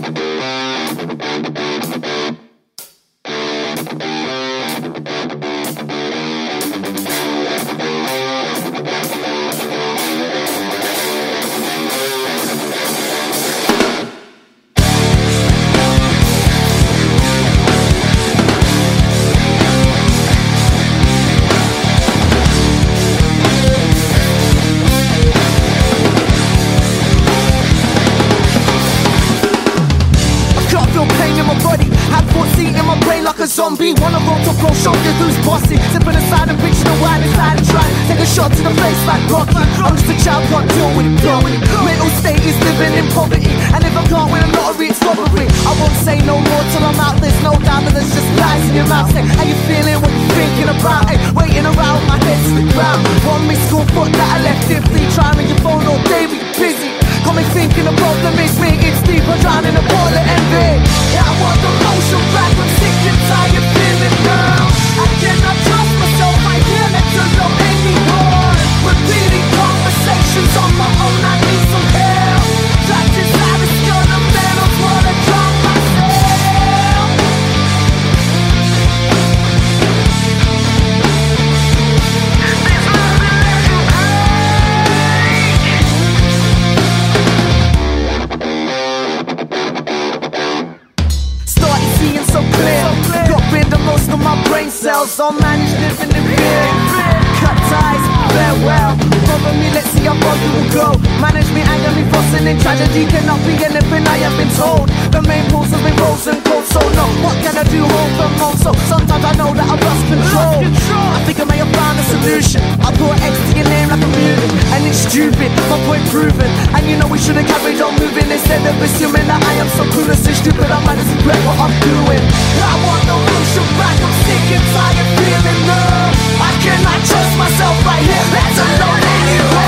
Zombie, wanna roll to pro, show you who's bossy. Sipping aside and picture the wine inside and try. Take a shot to the face like Rocky. I'm just a child, can't deal with it, bro. Mental state is living in poverty, and if I can't win a lottery, it's robbery. I won't say no more till I'm out. There's no doubt that there's just lies in your mouth. Say, how you feeling? What you thinking about? Hey, waiting around, my head's to the ground. One missed school foot that I left it free. Trying on your phone all day, but you're busy. Got me thinking the problem is me. It's deep, I'm drowning in a ball of envy. Yeah, I want the motion back. I'm sick and tired feeling down. I cannot trust myself. I hear it to know anyone. Repeating conversations on my own. I need some help. Trapped inside a skull of metal. Wanna drown myself. There's nothing left to break. Started seeing so clear. Got rid of most of my brain cells. All managed living in fear. Cut ties, farewell. Follow me, let's see how far you will go. Manage me, anger me, fussing in tragedy. Cannot be anything I have been told. The main pulse has been frozen cold. So no, what can I do? Hold them on. So sometimes I know that I've lost control. I think I may have found a solution. I put X to your name like a movie, and it's stupid, my point proven. And you know we should have carried on moving instead of assuming that I am so clueless and stupid. I might as well regret what I'm doing. I want no motion back. I'm sick and tired feeling numb. I cannot trust myself right here, let alone anywhere.